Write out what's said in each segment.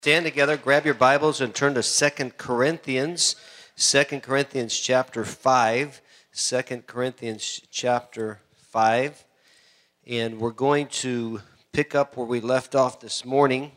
Stand together, grab your Bibles, and turn to 2 Corinthians. 2 Corinthians chapter 5. 2 Corinthians chapter 5. And we're going to pick up where we left off this morning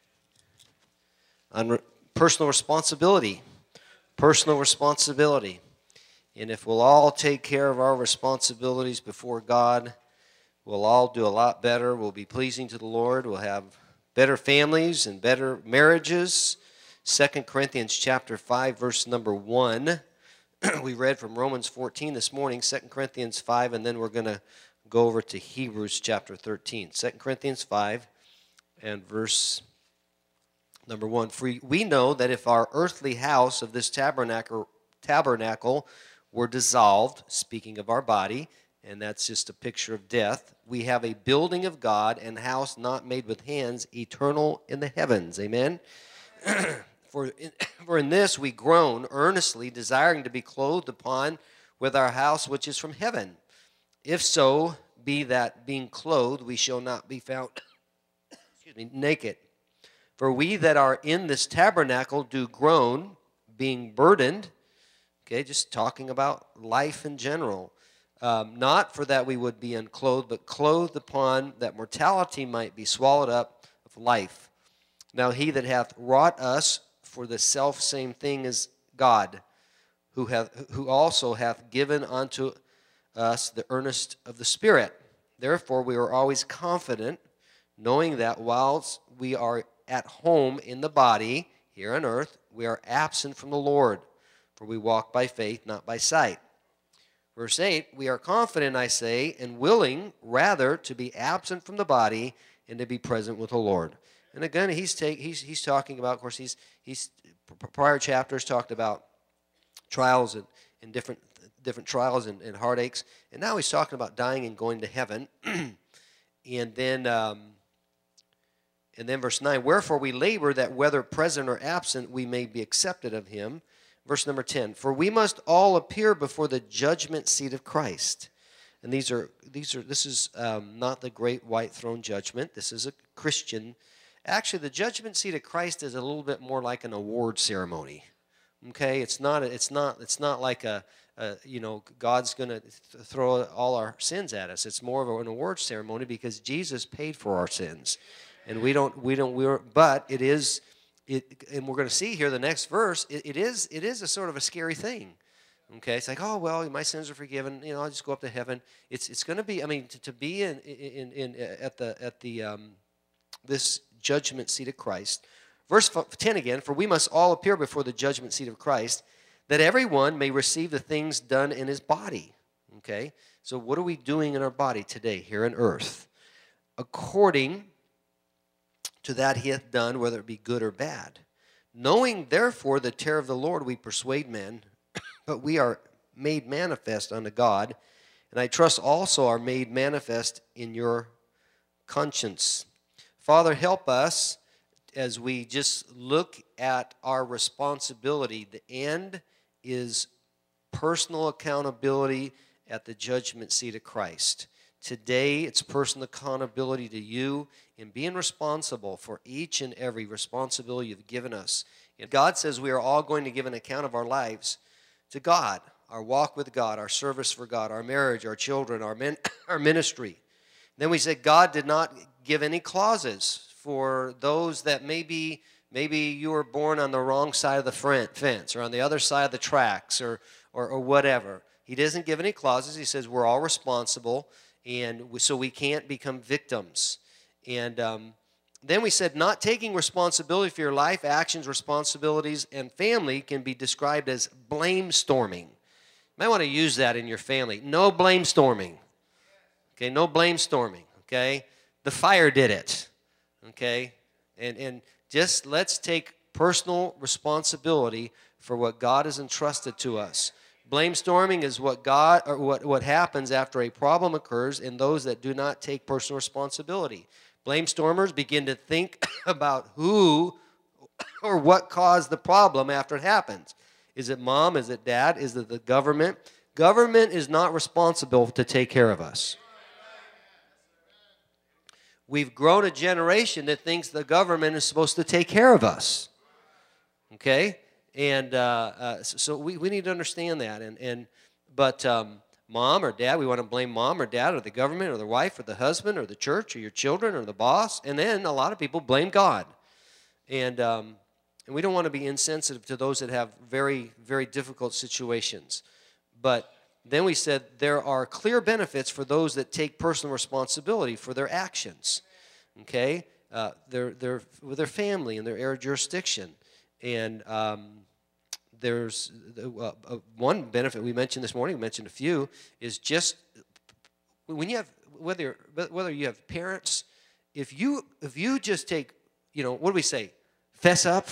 on personal responsibility. Personal responsibility. And if we'll all take care of our responsibilities before God, we'll all do a lot better. We'll be pleasing to the Lord. We'll have better families and better marriages. 2 Corinthians chapter 5, verse number 1. We read from Romans 14 this morning, 2 Corinthians 5, and then we're going to go over to Hebrews chapter 13. 2 Corinthians 5 and verse number 1. For we know that if our earthly house of this tabernacle were dissolved, speaking of our body, and that's just a picture of death, we have a building of God and house not made with hands, eternal in the heavens. Amen? For in this we groan earnestly, desiring to be clothed upon with our house which is from heaven. If so be that being clothed we shall not be found naked. For we that are in this tabernacle do groan, being burdened. Okay, just talking about life in general. Not for that we would be unclothed, but clothed upon that mortality might be swallowed up of life. Now he that hath wrought us for the selfsame thing is God, who also hath given unto us the earnest of the Spirit. Therefore we are always confident, knowing that whilst we are at home in the body, here on earth, we are absent from the Lord, for we walk by faith, not by sight. Verse 8, we are confident, I say, and willing rather to be absent from the body and to be present with the Lord. And again, he's talking about, of course, he's prior chapters talked about trials and different trials and heartaches, and now he's talking about dying and going to heaven. and then verse 9, wherefore we labor that whether present or absent we may be accepted of him. Verse number 10, for we must all appear before the judgment seat of Christ. And this is not the great white throne judgment. This is a Christian. Actually, the judgment seat of Christ is a little bit more like an award ceremony. Okay, it's not like God's going to throw all our sins at us. It's more of an award ceremony because Jesus paid for our sins, and but it is. And we're going to see here the next verse. It is a sort of a scary thing. Okay, it's like, oh well, my sins are forgiven. I'll just go up to heaven. It's going to be. I mean, to be at this judgment seat of Christ. Verse 10 again. For we must all appear before the judgment seat of Christ, that everyone may receive the things done in his body. Okay, so what are we doing in our body today here on earth, according to that he hath done, whether it be good or bad. Knowing therefore the terror of the Lord, we persuade men, but we are made manifest unto God, and I trust also are made manifest in your conscience. Father, help us as we just look at our responsibility. The end is personal accountability at the judgment seat of Christ. Today, it's personal accountability to you in being responsible for each and every responsibility you've given us. And God says we are all going to give an account of our lives to God, our walk with God, our service for God, our marriage, our children, our ministry. Then we said God did not give any clauses for those that maybe you were born on the wrong side of the fence or on the other side of the tracks or whatever. He doesn't give any clauses. He says we're all responsible. And so we can't become victims. And then we said not taking responsibility for your life, actions, responsibilities, and family can be described as blame storming. You might want to use that in your family. No blame storming. Okay, no blame storming. Okay, the fire did it. Okay, and just let's take personal responsibility for what God has entrusted to us. Blame storming is what happens after a problem occurs in those that do not take personal responsibility. Blame stormers begin to think about who or what caused the problem after it happens. Is it mom? Is it dad? Is it the government? Government is not responsible to take care of us. we've grown a generation that thinks the government is supposed to take care of us. Okay? And so we need to understand that. But mom or dad, we want to blame mom or dad or the government or the wife or the husband or the church or your children or the boss. And then a lot of people blame God. And we don't want to be insensitive to those that have very, very difficult situations. But then we said there are clear benefits for those that take personal responsibility for their actions. Okay? With their family and their area of jurisdiction. And there's one benefit we mentioned this morning, we mentioned a few, is just when you have, whether you have parents, if you just take, what do we say? Fess up,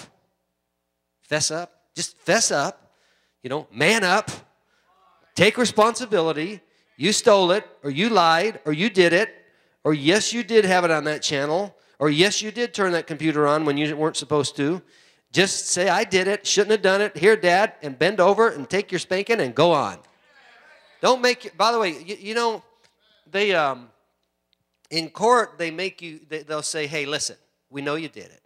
just fess up, man up, take responsibility. You stole it, or you lied, or you did it, or yes, you did have it on that channel, or yes, you did turn that computer on when you weren't supposed to. Just say, I did it, shouldn't have done it. Here, Dad, and bend over and take your spanking and go on. Don't make you, by the way, they, in court, they make you, they'll say, hey, listen, we know you did it.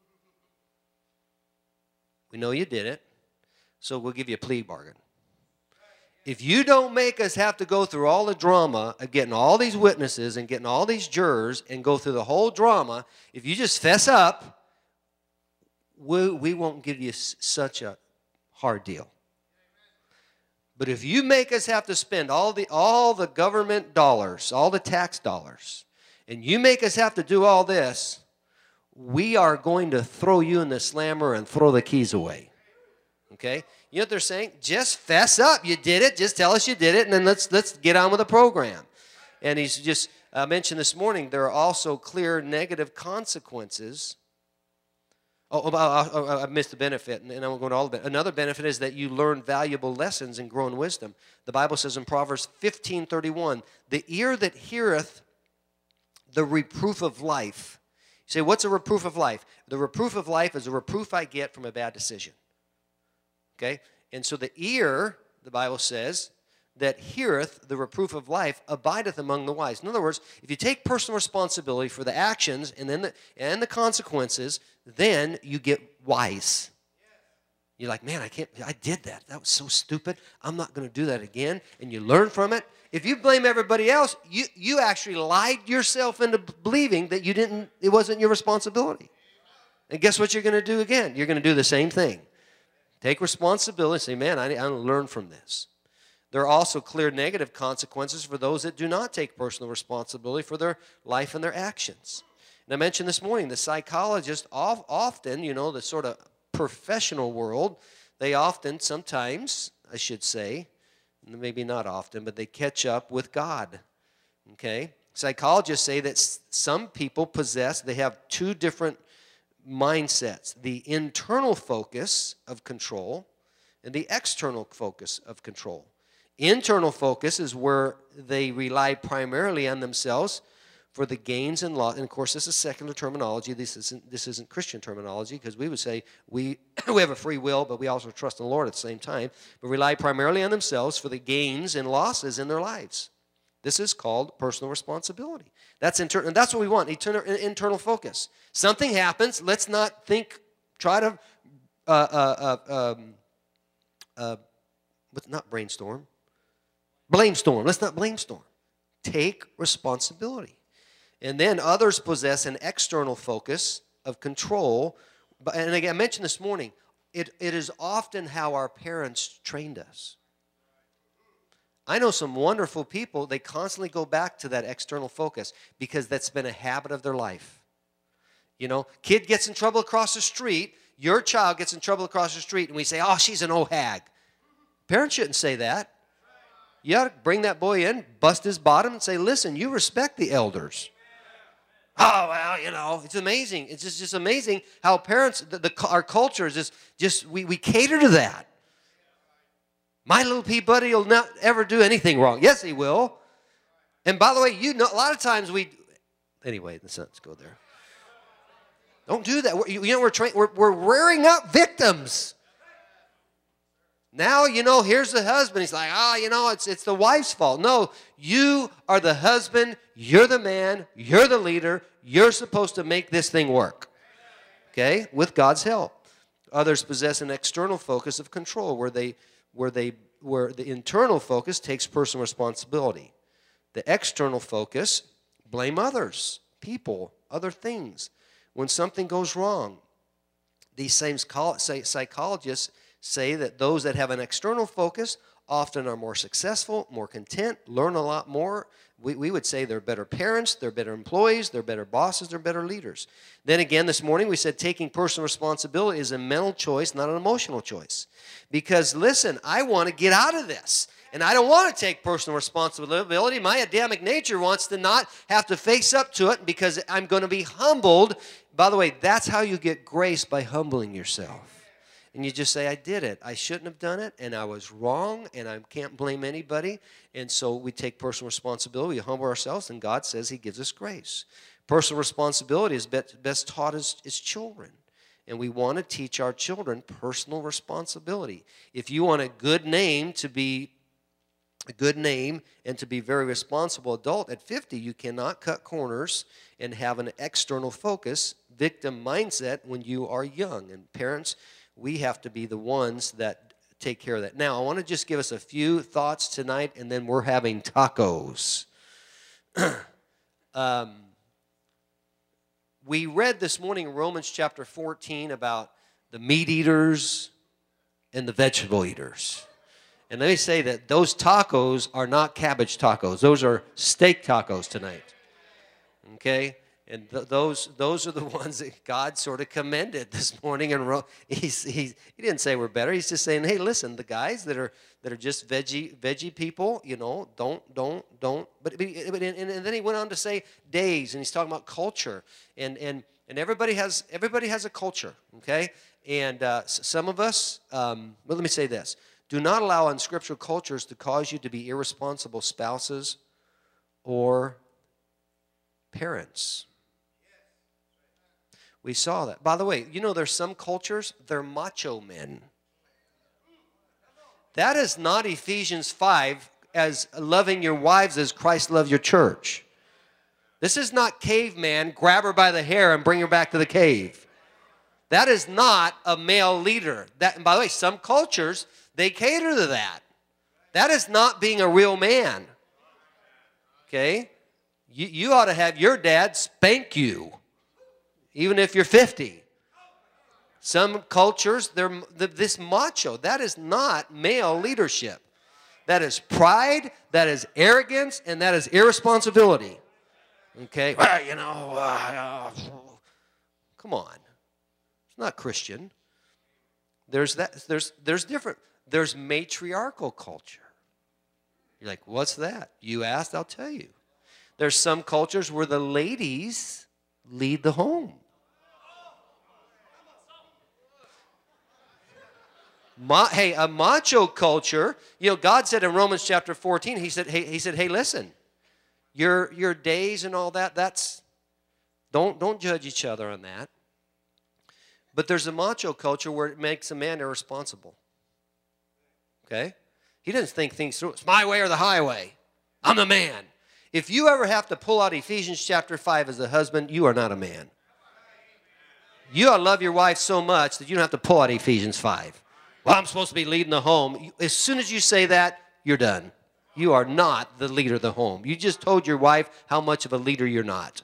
We know you did it, so we'll give you a plea bargain. If you don't make us have to go through all the drama of getting all these witnesses and getting all these jurors and go through the whole drama, if you just fess up, we won't give you such a hard deal. But if you make us have to spend all the government dollars, all the tax dollars, and you make us have to do all this, we are going to throw you in the slammer and throw the keys away. Okay? You know what they're saying? Just fess up. You did it. Just tell us you did it, and then let's get on with the program. And he's just mentioned this morning, there are also clear negative consequences. I missed the benefit, and I won't go into all of it. Another benefit is that you learn valuable lessons and grow in wisdom. The Bible says in Proverbs 15:31, the ear that heareth the reproof of life. You say, what's a reproof of life? The reproof of life is a reproof I get from a bad decision. Okay? And so the ear, the Bible says, that heareth the reproof of life abideth among the wise. In other words, if you take personal responsibility for the actions and then the consequences, then you get wise. You're like, man, I did that. That was so stupid. I'm not going to do that again. And you learn from it. If you blame everybody else, you actually lied yourself into believing that it wasn't your responsibility. And guess what you're going to do again? You're going to do the same thing. Take responsibility and say, man, I learn from this. There are also clear negative consequences for those that do not take personal responsibility for their life and their actions. And I mentioned this morning, the psychologists often, the sort of professional world, they often, sometimes, I should say, maybe not often, but they catch up with God. Okay? Psychologists say that some people they have two different mindsets. The internal focus of control and the external focus of control. Internal focus is where they rely primarily on themselves for the gains and loss. And of course, this is secular terminology. This isn't Christian terminology, because we would say we have a free will, but we also trust in the Lord at the same time. But rely primarily on themselves for the gains and losses in their lives. This is called personal responsibility. That's internal, and that's what we want. Internal focus. Something happens. Let's not try to not brainstorm. Blamestorm. Let's not blamestorm. Take responsibility. And then others possess an external focus of control. And again, I mentioned this morning, it is often how our parents trained us. I know some wonderful people, they constantly go back to that external focus because that's been a habit of their life. Kid gets in trouble across the street, your child gets in trouble across the street, and we say, oh, she's an old hag. Parents shouldn't say that. You ought to bring that boy in, bust his bottom, and say, listen, you respect the elders. Oh, well, it's amazing. It's just amazing how parents, our culture is just we cater to that. My little pea buddy will not ever do anything wrong. Yes, he will. And by the way, a lot of times anyway, let's not go there. Don't do that. We're rearing up victims. Now, here's the husband. He's like, it's the wife's fault. No, you are the husband. You're the man. You're the leader. You're supposed to make this thing work, okay, with God's help. Others possess an external focus of control where the internal focus takes personal responsibility. The external focus, blame others, people, other things. When something goes wrong, these same psychologists say that those that have an external focus often are more successful, more content, learn a lot more. We would say they're better parents, they're better employees, they're better bosses, they're better leaders. Then again, this morning we said taking personal responsibility is a mental choice, not an emotional choice. Because listen, I want to get out of this. And I don't want to take personal responsibility. My Adamic nature wants to not have to face up to it because I'm going to be humbled. By the way, that's how you get grace, by humbling yourself. And you just say, I did it. I shouldn't have done it, and I was wrong, and I can't blame anybody. And so we take personal responsibility. We humble ourselves, and God says He gives us grace. Personal responsibility is best taught as children. And we want to teach our children personal responsibility. If you want a good name to be a good name and to be a very responsible adult at 50, you cannot cut corners and have an external focus, victim mindset when you are young. And parents, we have to be the ones that take care of that. Now, I want to just give us a few thoughts tonight, and then we're having tacos. We read this morning in Romans chapter 14 about the meat eaters and the vegetable eaters. And let me say that those tacos are not cabbage tacos. Those are steak tacos tonight. Okay? And those are the ones that God sort of commended this morning. And he didn't say we're better. He's just saying, hey, listen, the guys that are just veggie people, you know, don't. But and then he went on to say days, and he's talking about culture, and everybody has a culture, okay? And some of us, well, let me say this: do not allow unscriptural cultures to cause you to be irresponsible spouses or parents. We saw that. By the way, you know there's some cultures, they're macho men. That is not Ephesians 5 as loving your wives as Christ loved your church. This is not caveman, grab her by the hair and bring her back to the cave. That is not a male leader. And by the way, some cultures, they cater to that. That is not being a real man. Okay? You ought to have your dad spank you, even if you're 50. Some cultures, they're this macho. That is not male leadership. That is pride, that is arrogance, and that is irresponsibility. Okay? Well, you know, come on. It's not Christian. There's different. There's matriarchal culture. You're like, what's that? You asked, I'll tell you. There's some cultures where the ladies lead the home. A macho culture, you know, God said in Romans chapter 14, he said, hey, listen, your days and all that, don't judge each other on that. But there's a macho culture where it makes a man irresponsible. Okay? He doesn't think things through. It's my way or the highway. I'm the man. If you ever have to pull out Ephesians chapter 5 as a husband, you are not a man. You ought to love your wife so much that you don't have to pull out Ephesians 5. Well, I'm supposed to be leading the home. As soon as you say that, you're done. You are not the leader of the home. You just told your wife how much of a leader you're not.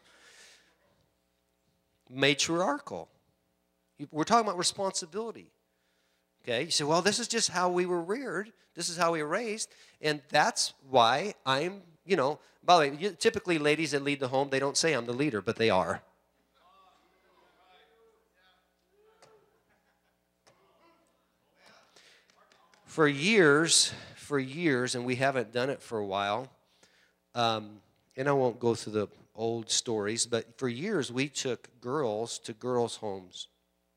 Matriarchal. We're talking about responsibility. Okay? You say, well, this is just how we were reared. This is how we were raised. And that's why I'm, you know, by the way, typically ladies that lead the home, they don't say I'm the leader, but they are. For years, and we haven't done it for a while, and I won't go through the old stories, but for years we took girls to girls' homes.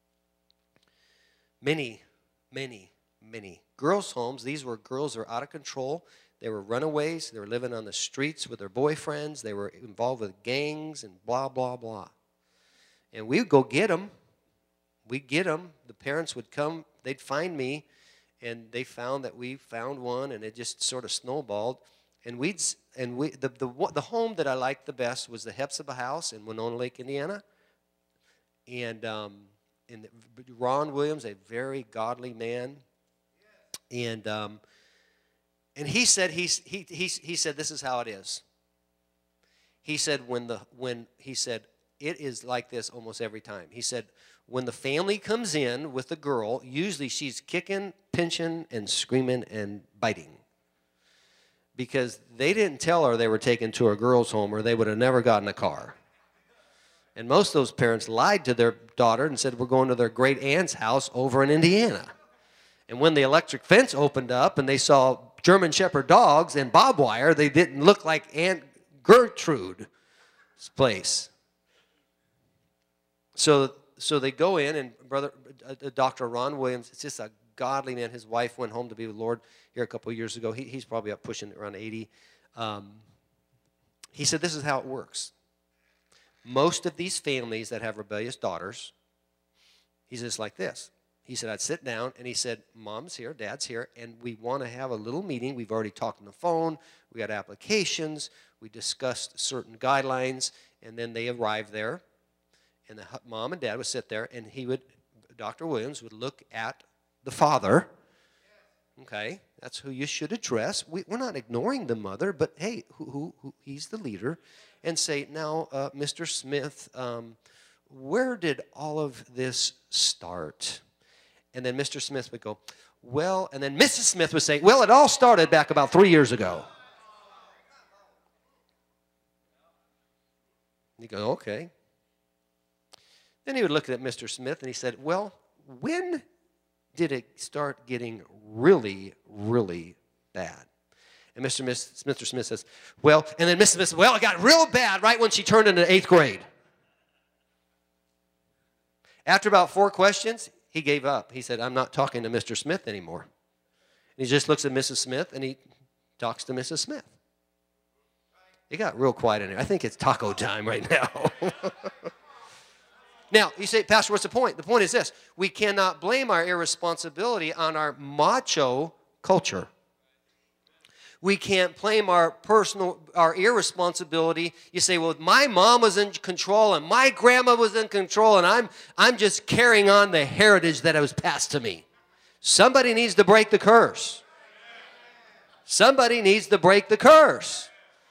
Many girls' homes. These were girls that were out of control. They were runaways. They were living on the streets with their boyfriends. They were involved with gangs and blah, blah, blah. And we would go get them. We'd get them. The parents would come. They'd find me. And they found that we found one, and it just sort of snowballed. And the home that I liked the best was the Hepzibah House in Winona Lake, Indiana. And Ron Williams, a very godly man, and he said he said this is how it is. He said he said it is like this almost every time. He said when the family comes in with the girl, usually she's kicking, pinching, and screaming and biting. Because they didn't tell her they were taken to a girl's home or they would have never gotten a car. And most of those parents lied to their daughter and said, we're going to their great aunt's house over in Indiana. And when the electric fence opened up and they saw German Shepherd dogs and barbed wire, they didn't look like Aunt Gertrude's place. So they go in, and Dr. Ron Williams, it's just a godly man. His wife went home to be with the Lord here a couple of years ago. He's probably up pushing around 80. He said this is how it works. Most of these families that have rebellious daughters, he's just like this. He said, I'd sit down, and he said, Mom's here, Dad's here, and we want to have a little meeting. We've already talked on the phone. We got applications. We discussed certain guidelines, and then they arrived there, and the mom and dad would sit there, and Dr. Williams would look at the father. Okay, that's who you should address. We're not ignoring the mother, but hey, who he's the leader, and say, now, Mr. Smith, where did all of this start? And then Mr. Smith would go, well, and then Mrs. Smith would say, well, it all started back about 3 years ago. You go, okay. Then he would look at Mr. Smith and he said, well, when did it start getting really, really bad? And Mr. Smith says, well, and then Mrs. Smith says, well, it got real bad right when she turned into 8th grade. After about 4 questions, he gave up. He said, I'm not talking to Mr. Smith anymore. And he just looks at Mrs. Smith and he talks to Mrs. Smith. It got real quiet in there. I think it's taco time right now. Now, you say, Pastor, what's the point? The point is this. We cannot blame our irresponsibility on our macho culture. We can't blame our irresponsibility. You say, well, my mom was in control and my grandma was in control and I'm just carrying on the heritage that was passed to me. Somebody needs to break the curse. Somebody needs to break the curse.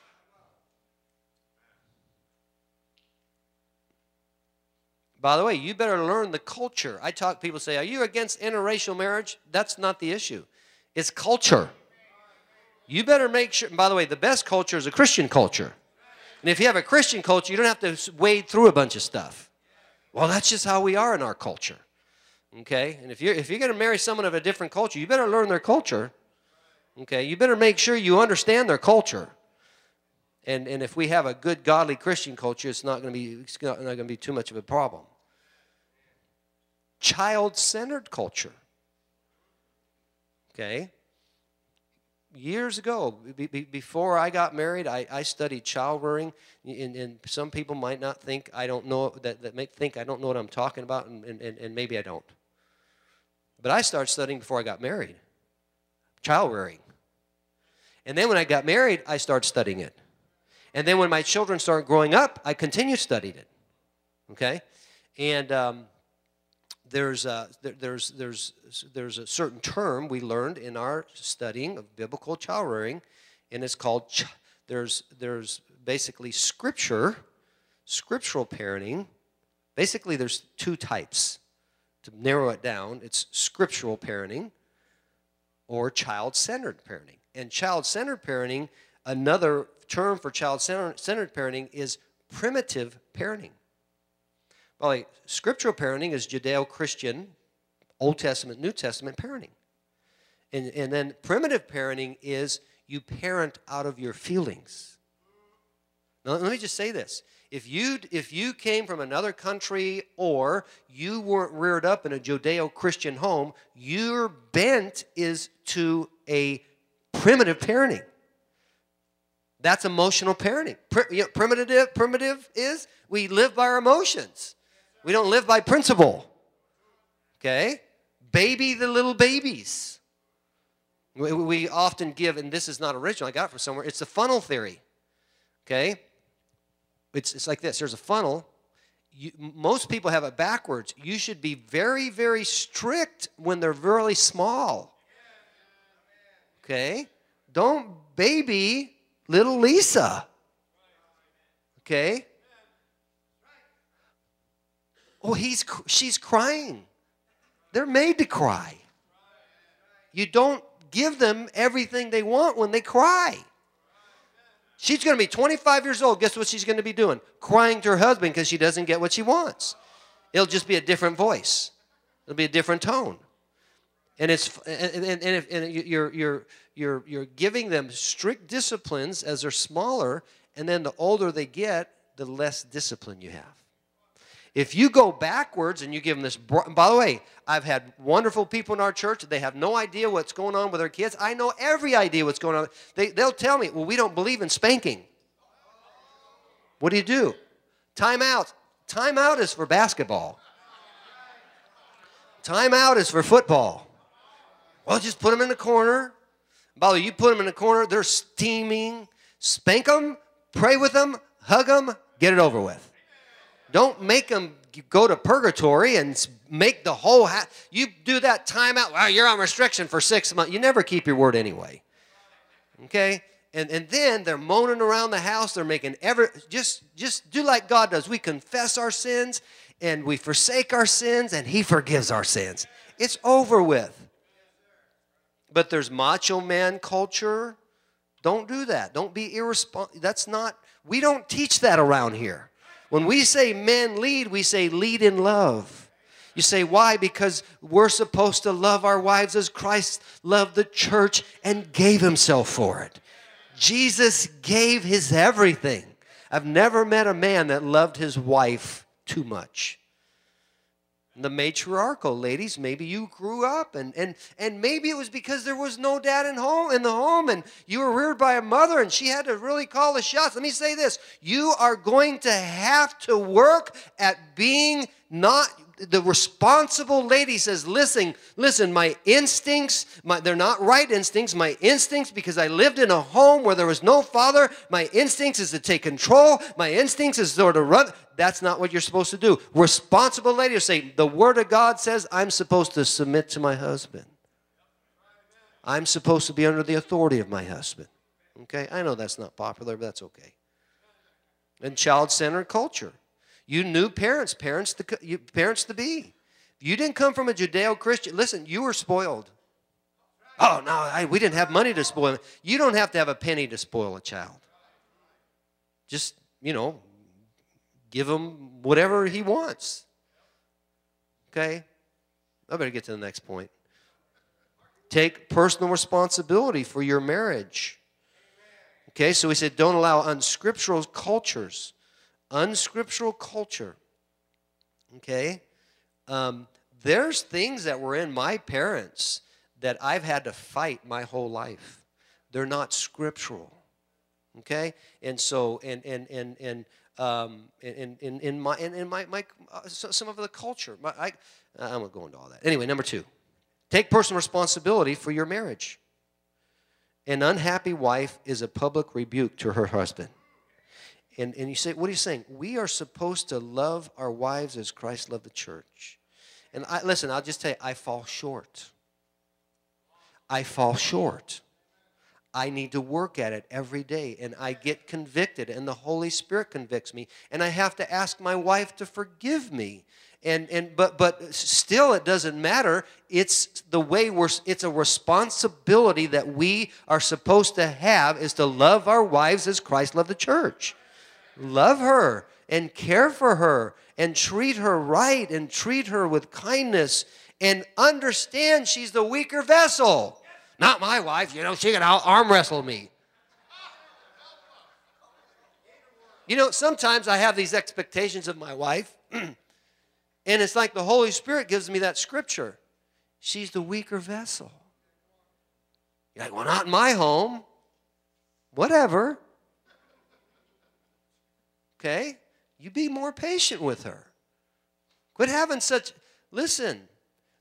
By the way, you better learn the culture. People say, are you against interracial marriage? That's not the issue. It's culture. You better make sure, and by the way, the best culture is a Christian culture. And if you have a Christian culture, you don't have to wade through a bunch of stuff. Well, that's just how we are in our culture. Okay? And if you're going to marry someone of a different culture, you better learn their culture. Okay? You better make sure you understand their culture. And if we have a good, godly Christian culture, it's not going to be too much of a problem. Child-centered culture. Okay? Years ago, before I got married, I studied child rearing, and some people might not think I don't know that may think I don't know what I'm talking about, and maybe I don't. But I started studying before I got married, child rearing. And then when I got married, I started studying it. And then when my children started growing up, I continued studying it. Okay, and there's a certain term we learned in our studying of biblical child rearing, and it's called there's basically scriptural parenting. Basically, there's 2 types. To narrow it down, it's scriptural parenting or child-centered parenting. And child-centered parenting, another term for child-centered parenting is primitive parenting. Well, scriptural parenting is Judeo-Christian, Old Testament, New Testament parenting. And then primitive parenting is you parent out of your feelings. Now, let me just say this. If you came from another country or you weren't reared up in a Judeo-Christian home, your bent is to a primitive parenting. That's emotional parenting. Primitive is we live by our emotions. We don't live by principle. Okay? Baby the little babies. We often give, and this is not original, I got it from somewhere, it's the funnel theory, okay? It's like this. There's a funnel. Most people have it backwards. You should be very, very strict when they're really small, okay? Don't baby little Lisa, okay? Oh, she's crying. They're made to cry. You don't give them everything they want when they cry. She's going to be 25 years old. Guess what she's going to be doing? Crying to her husband because she doesn't get what she wants. It'll just be a different voice. It'll be a different tone. And you're giving them strict disciplines as they're smaller, and then the older they get, the less discipline you have. If you go backwards and you give them this, by the way, I've had wonderful people in our church. They have no idea what's going on with their kids. I know every idea what's going on. They'll tell me, well, we don't believe in spanking. What do? Time out. Time out is for basketball. Time out is for football. Well, just put them in the corner. By the way, you put them in the corner, they're steaming. Spank them, pray with them, hug them, get it over with. Don't make them go to purgatory and make the whole you do that timeout. Well, you're on restriction for 6 months. You never keep your word anyway. Okay? And then they're moaning around the house. They're making just do like God does. We confess our sins and we forsake our sins and He forgives our sins. It's over with. But there's macho man culture. Don't do that. Don't be irresponsible. We don't teach that around here. When we say men lead, we say lead in love. You say, why? Because we're supposed to love our wives as Christ loved the church and gave Himself for it. Jesus gave His everything. I've never met a man that loved his wife too much. The matriarchal ladies, maybe you grew up and maybe it was because there was no dad in the home and you were reared by a mother and she had to really call the shots. Let me say this. You are going to have to work at being the responsible lady says, listen, my instincts, they're not right instincts. My instincts, because I lived in a home where there was no father, my instincts is to take control. My instincts is sort of run. That's not what you're supposed to do. Responsible lady will say, the Word of God says I'm supposed to submit to my husband. I'm supposed to be under the authority of my husband. Okay? I know that's not popular, but that's okay. And child-centered culture. You knew parents to be. You didn't come from a Judeo-Christian. Listen, you were spoiled. Oh, no, we didn't have money to spoil them. You don't have to have a penny to spoil a child. Just, give him whatever he wants. Okay? I better get to the next point. Take personal responsibility for your marriage. Okay, so we said don't allow unscriptural cultures. Unscriptural culture. Okay? There's things that were in my parents that I've had to fight my whole life. They're not scriptural. Okay? And so, some of the culture. I'm going to go into all that. Anyway, number 2. Take personal responsibility for your marriage. An unhappy wife is a public rebuke to her husband. And you say, what are you saying? We are supposed to love our wives as Christ loved the church. And listen, I'll just tell you, I fall short. I fall short. I need to work at it every day, and I get convicted, and the Holy Spirit convicts me, and I have to ask my wife to forgive me. But still, it doesn't matter. It's the way it's a responsibility that we are supposed to have is to love our wives as Christ loved the church. Love her and care for her and treat her right and treat her with kindness and understand she's the weaker vessel. Not my wife, she can arm wrestle me. Sometimes I have these expectations of my wife, and it's like the Holy Spirit gives me that scripture. She's the weaker vessel. You're like, well, not in my home. Whatever. Okay? You be more patient with her. Quit having listen,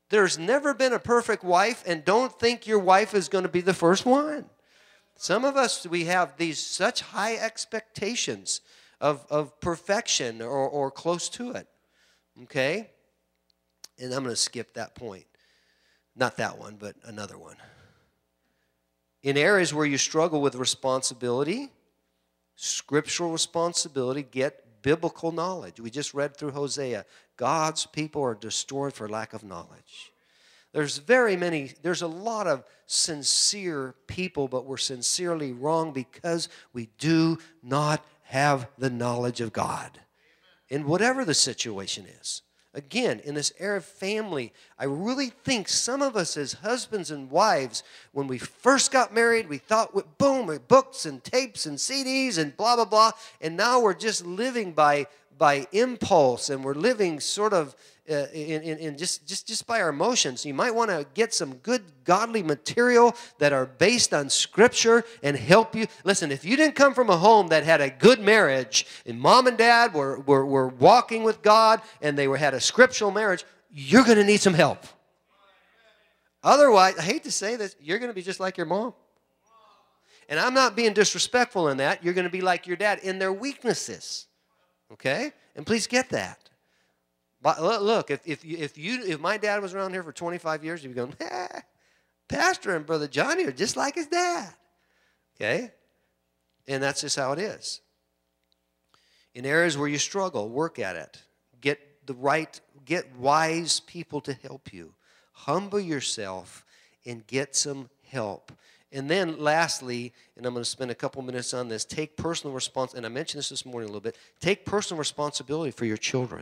There's never been a perfect wife, and don't think your wife is going to be the first one. Some of us, we have these such high expectations of perfection or close to it. Okay? And I'm going to skip that point. Not that one, but another one. In areas where you struggle with responsibility, scriptural responsibility, get biblical knowledge. We just read through Hosea. God's people are destroyed for lack of knowledge. There's a lot of sincere people, but we're sincerely wrong because we do not have the knowledge of God. In whatever the situation is. Again, in this area of family, I really think some of us as husbands and wives, when we first got married, we thought, boom, books and tapes and CDs and blah, blah, blah. And now we're just living by impulse, and we're living sort of in just by our emotions. You might want to get some good godly material that are based on Scripture and help you. Listen, if you didn't come from a home that had a good marriage, and mom and dad were walking with God, and they had a scriptural marriage, you're going to need some help. Otherwise, I hate to say this, you're going to be just like your mom. And I'm not being disrespectful in that. You're going to be like your dad in their weaknesses. Okay? And please get that. But look, if my dad was around here for 25 years, you'd be going, Pastor and Brother Johnny are just like his dad. Okay? And that's just how it is. In areas where you struggle, work at it. Get wise people to help you. Humble yourself and get some help. And then lastly, and I'm going to spend a couple minutes on this, take personal responsibility. And I mentioned this morning a little bit. Take personal responsibility for your children.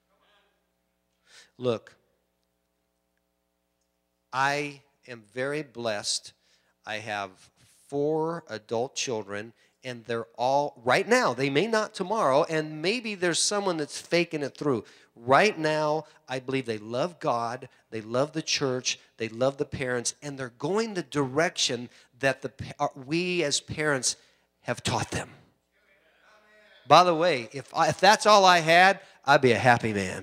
Look, I am very blessed. I have 4 adult children, and they're all, right now, they may not tomorrow, and maybe there's someone that's faking it through. Right now, I believe they love God, they love the church, they love the parents, and they're going the direction that we as parents have taught them. By the way, if that's all I had, I'd be a happy man.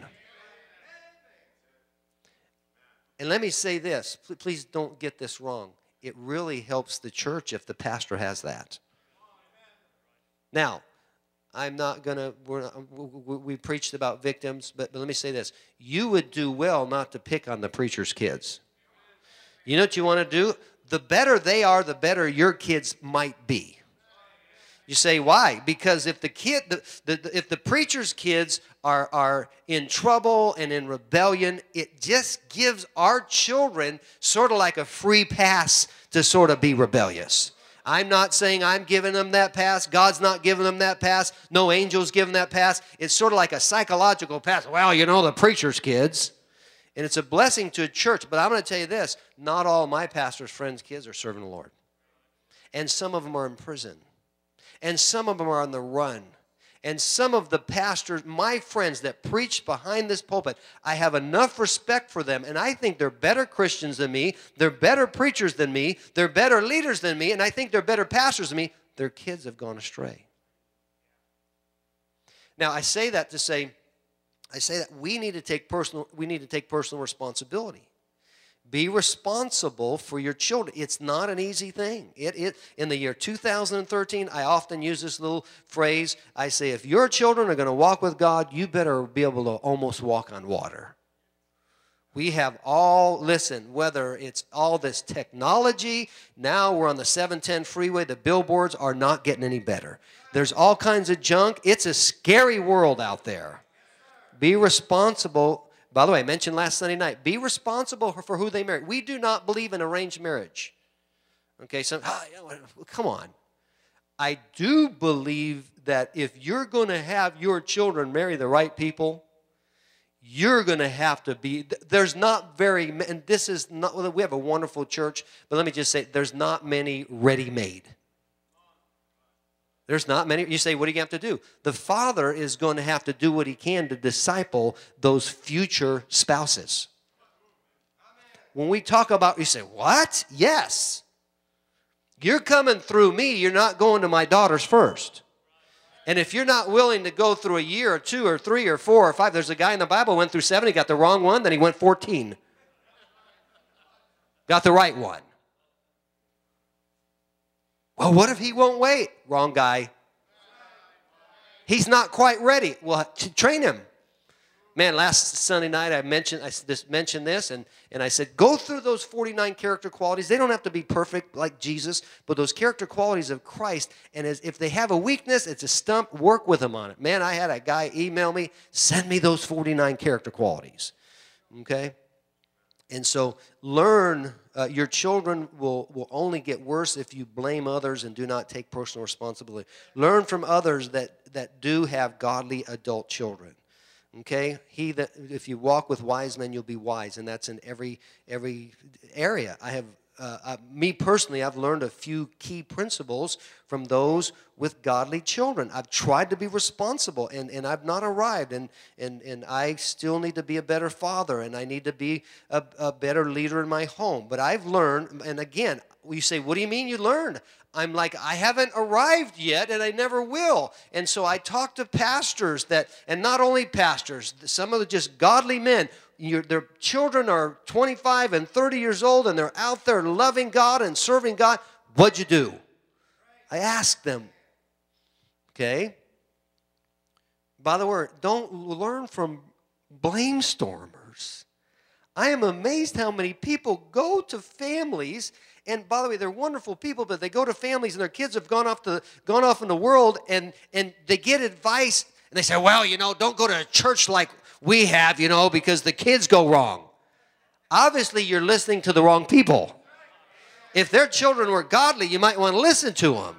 And let me say this, please don't get this wrong. It really helps the church if the pastor has that. Now, I'm not going to, we preached about victims, but let me say this. You would do well not to pick on the preacher's kids. You know what you want to do? The better they are, the better your kids might be. You say, why? Because if if the preacher's kids are in trouble and in rebellion, it just gives our children sort of like a free pass to sort of be rebellious. I'm not saying I'm giving them that pass. God's not giving them that pass. No angel's giving that pass. It's sort of like a psychological pass. Well, you know, the preacher's kids. And it's a blessing to a church. But I'm going to tell you this. Not all my pastor's friends' kids are serving the Lord. And some of them are in prison. And some of them are on the run. And some of the pastors, my friends that preach behind this pulpit, I have enough respect for them, and I think they're better Christians than me, they're better preachers than me, they're better leaders than me, and I think they're better pastors than me. Their kids have gone astray. Now, I say that we need to take personal responsibility. Be responsible for your children. It's not an easy thing. In the year 2013, I often use this little phrase. I say, if your children are going to walk with God, you better be able to almost walk on water. We have whether it's all this technology, now we're on the 710 freeway, the billboards are not getting any better. There's all kinds of junk. It's a scary world out there. Be responsible. By the way, I mentioned last Sunday night, be responsible for who they marry. We do not believe in arranged marriage. Okay, so, come on. I do believe that if you're going to have your children marry the right people, you're going to have to be, there's not very, and this is not, we have a wonderful church, but let me just say, there's not many ready-made. There's not many. You say, what do you have to do? The father is going to have to do what he can to disciple those future spouses. When we talk about, you say, what? Yes. You're coming through me. You're not going to my daughters first. And if you're not willing to go through a year or 2 or 3 or 4 or 5, there's a guy in the Bible who went through 7, he got the wrong one, then he went 14. Got the right one. Well, what if he won't wait? Wrong guy. He's not quite ready. Well, train him. Man, last Sunday night I mentioned this, and I said, go through those 49 character qualities. They don't have to be perfect like Jesus, but those character qualities of Christ, and if they have a weakness, it's a stump, work with them on it. Man, I had a guy email me, send me those 49 character qualities. Okay? And so learn, your children will only get worse if you blame others and do not take personal responsibility. Learn from others that do have godly adult children. Okay? If you walk with wise men, you'll be wise, and that's in every area. Me personally, I've learned a few key principles from those with godly children. I've tried to be responsible, and I've not arrived, and I still need to be a better father, and I need to be a better leader in my home. But I've learned, and again, you say, what do you mean you learned? I'm like, I haven't arrived yet, and I never will. And so I talk to pastors and not only pastors, some of the just godly men. Their children are 25 and 30 years old, and they're out there loving God and serving God. What'd you do? I asked them. Okay? By the way, don't learn from blame stormers. I am amazed how many people go to families, and by the way, they're wonderful people, but they go to families and their kids have gone off in the world, and they get advice, and they say, well, don't go to a church like we have, because the kids go wrong. Obviously, you're listening to the wrong people. If their children were godly, you might want to listen to them.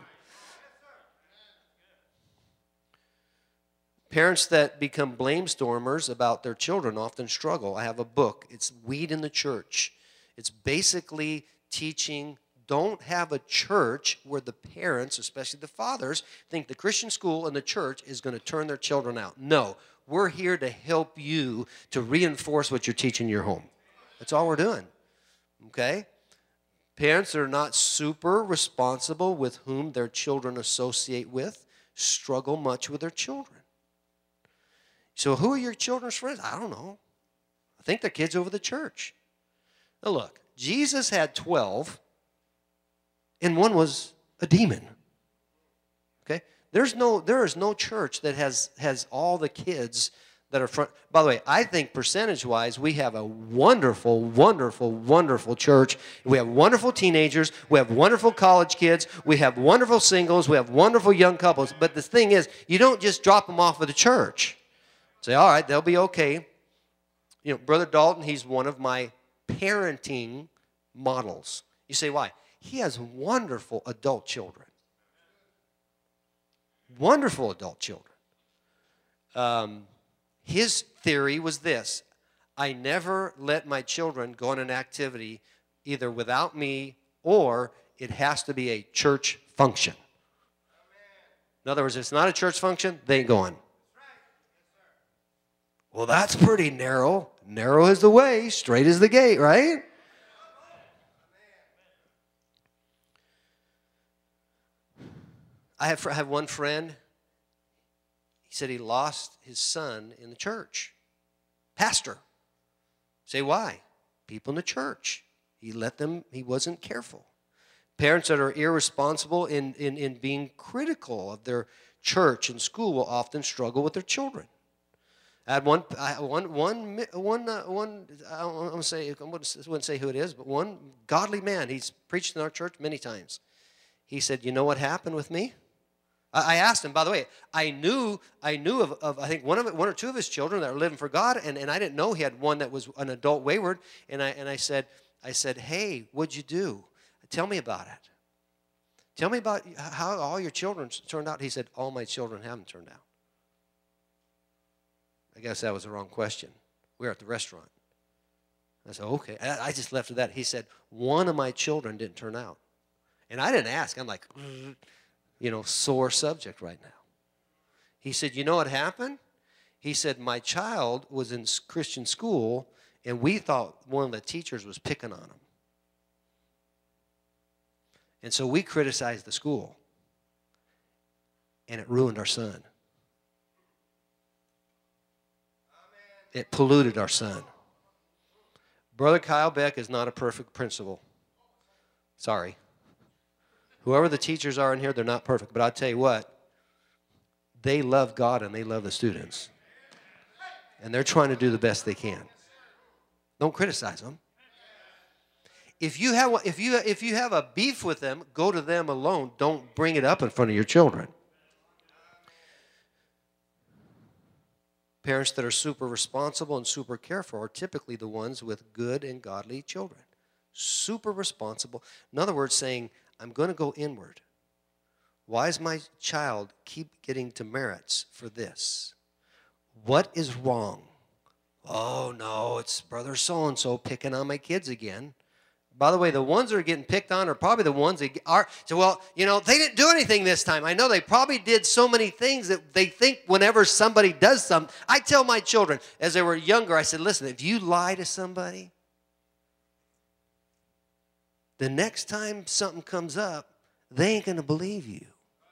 Parents that become blame stormers about their children often struggle. I have a book. It's Weed in the Church. It's basically teaching, don't have a church where the parents, especially the fathers, think the Christian school and the church is going to turn their children out. No, we're here to help you to reinforce what you're teaching in your home. That's all we're doing. Okay? Parents that are not super responsible with whom their children associate with struggle much with their children. So who are your children's friends? I don't know. I think they're kids over the church. Now look, Jesus had 12, and one was a demon. Okay? There is no church that has all the kids that are front. By the way, I think percentage-wise, we have a wonderful, wonderful, wonderful church. We have wonderful teenagers. We have wonderful college kids. We have wonderful singles. We have wonderful young couples. But the thing is, you don't just drop them off at the church. Say, all right, they'll be okay. Brother Dalton, he's one of my parenting models. You say, why? He has wonderful adult children. Wonderful adult children. His theory was this: I never let my children go on an activity either without me, or it has to be a church function. In other words, if it's not a church function, they ain't going. Well, that's pretty narrow. Narrow is the way, straight is the gate, right? I have one friend. He said he lost his son in the church. Pastor. Say, why? People in the church. He wasn't careful. Parents that are irresponsible in being critical of their church and school will often struggle with their children. I wouldn't say who it is, but one godly man, he's preached in our church many times. He said, you know what happened with me? I asked him, by the way, I knew of I think one or two of his children that were living for God, and I didn't know he had one that was an adult wayward, and I said, hey, what'd you do? Tell me about it. Tell me about how all your children turned out. He said, all my children haven't turned out. I guess that was the wrong question. We were at the restaurant. I said, okay. I just left with that. He said, one of my children didn't turn out. And I didn't ask. I'm like, sore subject right now. He said, you know what happened? He said, my child was in Christian school, and we thought one of the teachers was picking on him. And so we criticized the school, and it ruined our son. It polluted our son. Brother Kyle Beck is not a perfect principal. Sorry. Whoever the teachers are in here, they're not perfect. But I'll tell you what, they love God and they love the students. And they're trying to do the best they can. Don't criticize them. If you have a beef with them, go to them alone. Don't bring it up in front of your children. Parents that are super responsible and super careful are typically the ones with good and godly children. Super responsible. In other words, saying, I'm going to go inward. Why does my child keep getting demerits for this? What is wrong? Oh, no, it's brother so-and-so picking on my kids again. By the way, the ones that are getting picked on are probably the ones that are, so, well, you know, they didn't do anything this time. I know they probably did so many things that they think whenever somebody does something. I tell my children, as they were younger, I said, listen, if you lie to somebody, the next time something comes up, they ain't going to believe you.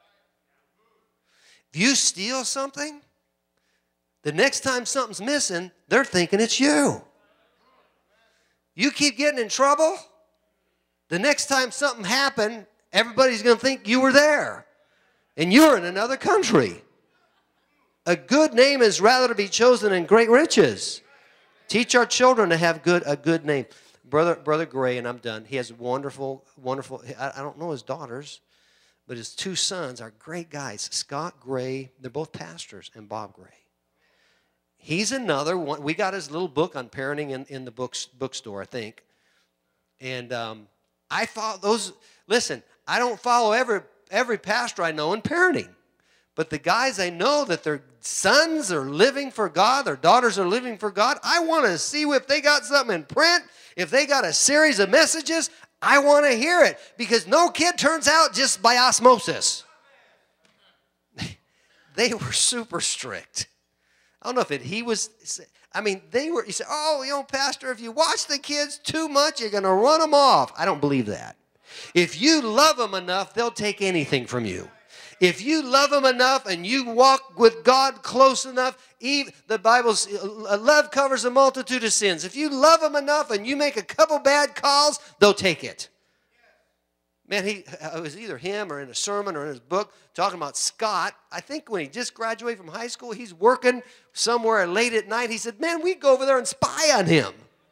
If you steal something, the next time something's missing, they're thinking it's you. You keep getting in trouble, the next time something happened, everybody's going to think you were there. And you're in another country. A good name is rather to be chosen than great riches. Teach our children to have a good name. Brother Gray, and I'm done, he has wonderful, I don't know his daughters, but his two sons are great guys. Scott Gray, they're both pastors, and Bob Gray. He's another one. We got his little book on parenting in the bookstore, I think. And I follow those. Listen, I don't follow every pastor I know in parenting. But the guys I know that their sons are living for God, their daughters are living for God, I want to see if they got something in print, if they got a series of messages. I want to hear it, because no kid turns out just by osmosis. They were super strict. I don't know if he was, I mean, he said, oh, you know, Pastor, if you watch the kids too much, you're going to run them off. I don't believe that. If you love them enough, they'll take anything from you. If you love them enough and you walk with God close enough, the Bible's love covers a multitude of sins. If you love them enough and you make a couple bad calls, they'll take it. Man, it was either him or in a sermon or in his book talking about Scott. I think when he just graduated from high school, he's working somewhere late at night. He said, man, we'd go over there and spy on him.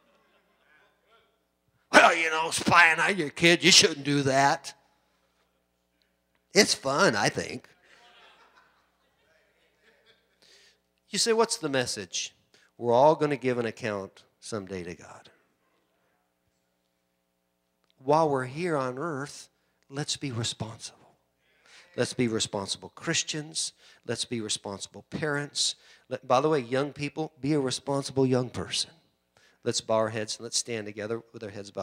Well, you know, spying on your kid, you shouldn't do that. It's fun, I think. You say, what's the message? We're all going to give an account someday to God. While we're here on earth, let's be responsible. Let's be responsible Christians. Let's be responsible parents. By the way, young people, be a responsible young person. Let's bow our heads and let's stand together with our heads bowed.